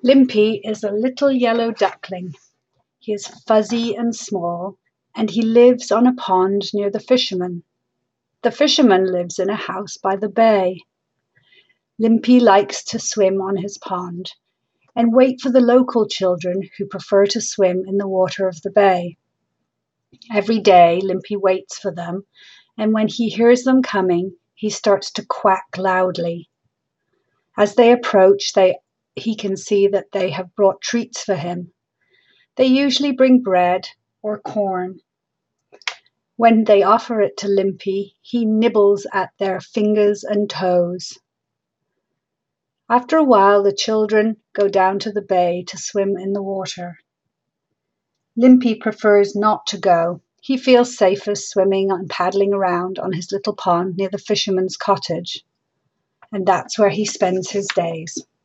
Limpy is a little yellow duckling. He is fuzzy and small, and he lives on a pond near the fisherman. The fisherman lives in a house by the bay. Limpy likes to swim on his pond and wait for the local children who prefer to swim in the water of the bay. Every day, Limpy waits for them, and when he hears them coming, he starts to quack loudly. As they approach, he can see that they have brought treats for him. They usually bring bread or corn. When they offer it to Limpy, he nibbles at their fingers and toes. After a while, the children go down to the bay to swim in the water. Limpy prefers not to go. He feels safer swimming and paddling around on his little pond near the fisherman's cottage. And that's where he spends his days.